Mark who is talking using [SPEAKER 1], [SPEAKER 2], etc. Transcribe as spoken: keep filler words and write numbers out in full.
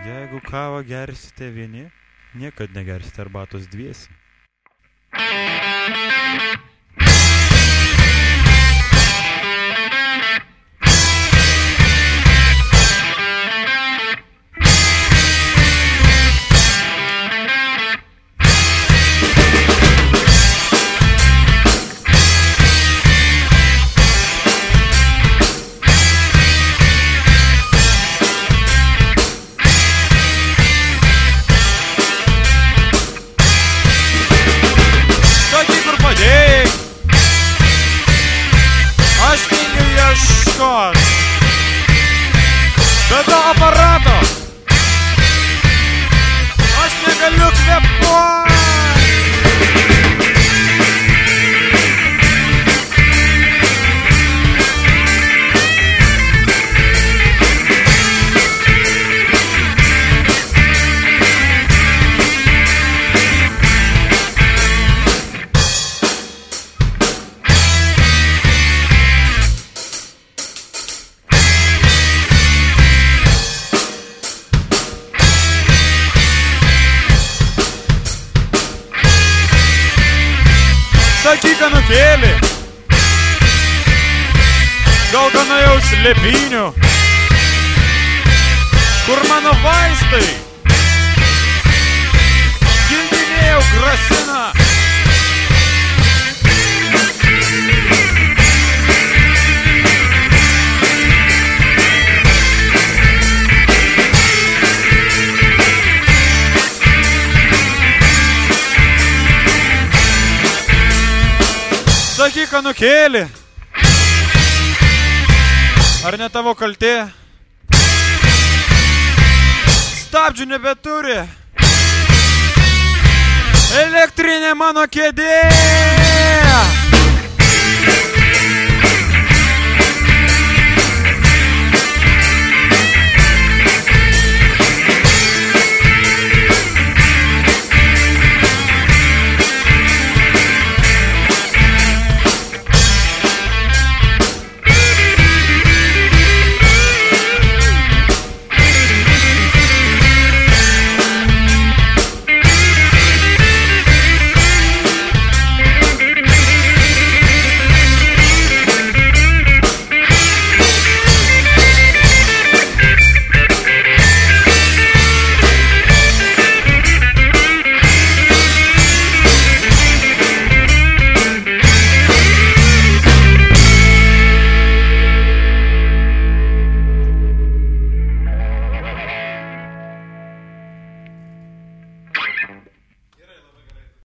[SPEAKER 1] Jeigu kavą gersite vieni, niekad negersite arbatos dviesi. Aš tingiu ieškot Tada aparato Aš negaliu kvėpuot Sakyk, anūkėli, gal gana jau slėpynių, kur mano vaistai, gildinėjau grasina. Sakyk, anūkėli, ar ne tavo kaltė? Stabdžių nebeturi. Elektrinė mano kėdė.